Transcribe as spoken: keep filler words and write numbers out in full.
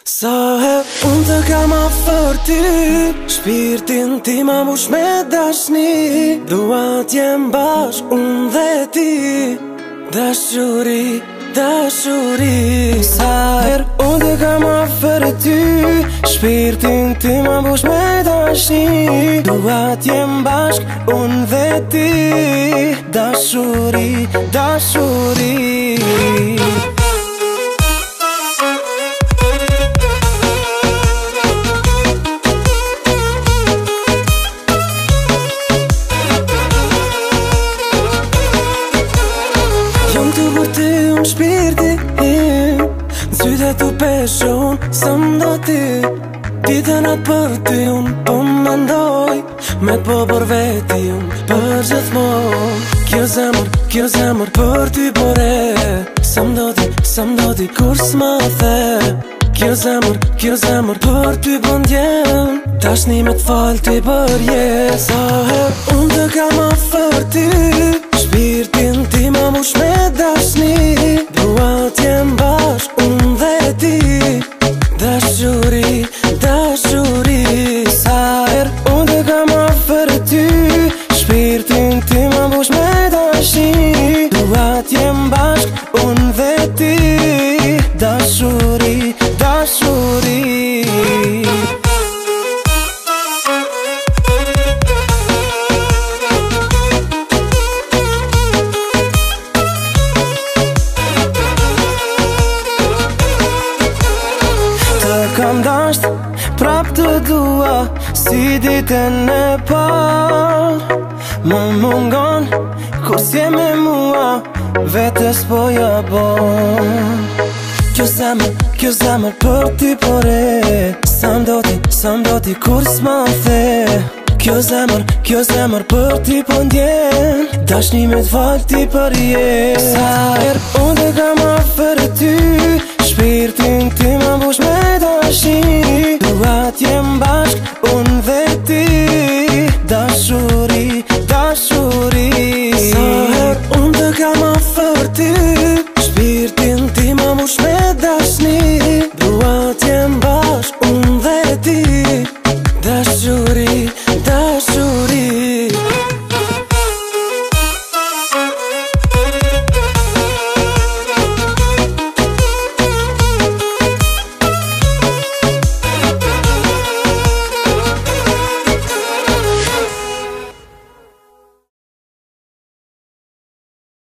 Sa her unë të kam afër ty, shpirtin ti ma mush me dashni. Dua t'jem bashk unë dhe ti, dashuri, dashuri. Sa her unë të kam afër ty, shpirtin ti ma mush me dashni. Dua t'jem bashk unë dhe ti, dashuri, dashuri. Jom të për ty unë shpirti im, në sytë të peshe unë së mdo ti. Ditën atë për ty unë po mendoj, me të po për veti unë për gjithmon. Kjo zemër, kjo zemër për ty pore, së mdo ti, së mdo ti kur s'ma the. Kjo zemër, kjo zemër për ty po ndjen, tashni me t'fal ty për jes. Sa her unë të kam afër ty, shpirtin ti ma mush me dashni. Dua t'jem bashk unë dhe ti, dashuri, dashuri. Sa her unë të kam afër ty, shpirtin ti ma mush me dashni. Dua t'jem bashk unë dhe ti, dashuri, dashuri. Kam dasht, prap të dua, si ditën e par. Më mungon, kur s'je me mua, vetës po ja bon. Kjo zemër, kjo zemër për ty pore, sa mdo ti, sa mdo ti kur s'ma the. Kjo zemër, kjo zemër për ty po ndjen, dashni me t'fal ti për jes. Sa her unë të kam afër ty, shpirtin ti ma mbush me dashni. Dua t'jem bashk unë dhe ti, dashuri, dashuri. Sa her unë të kam afër ty, shpirtin